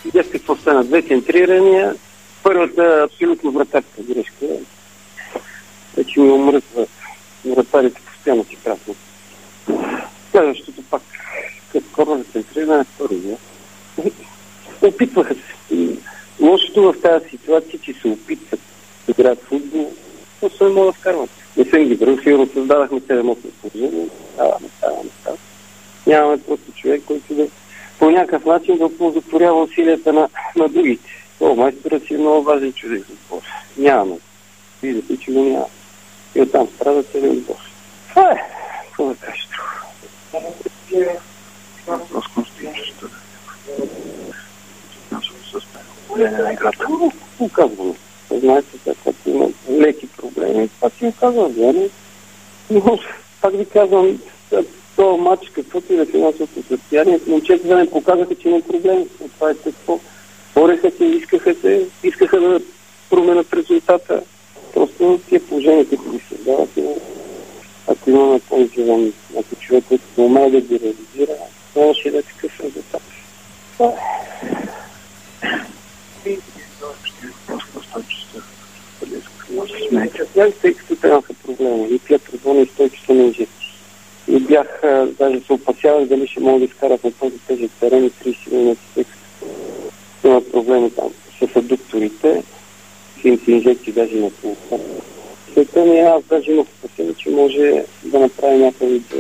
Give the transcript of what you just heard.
Видях какво стана. 2 центрирания. Първата абсолютно вратарска грешка. Вече ми омръзва. Вратарите постоянно си красно. Следващото пак като скоро центриране първо. Опитваха се. Лошото в тази ситуация, че се опитват да играят футбол, просто не могат да вкарват. Не съм ги брал, сигурно създадахме 7-8 положения. Става. Нямаме просто човек, който да по някакъв начин да оползотворява усилията на другите. Майстора си е много важен човек за отбор. Нямаме. Виждате, че го няма. И оттам страда целият отбор. Това е. Какво да кажеш друго? Въпрос конституцията. Състояние на играта. Оказваме. Знаете, когато има леки проблеми, това си оказва време. Но, пак ви казвам, този матч, каквото и да финансовото състояние, момчета да не показаха, че има проблеми. Това е какво. Бореха се, искаха да променят резултата. Просто тия положения, които ги създават, ако имаме по-извън някой човек, който не умее да ги реализира, нямаше да е такъв резултат. Това е. Тъй като трябваха проблема. И Петър Бон и Стойчо са неинжекти. И бях, даже се опасявах дали ще мога да изкарат на този тежък терен и 30 минути, тъй като имат проблеми там с адукторите, с инжекции даже на полуха. След това аз даже имах опасение, че може да направи някакъв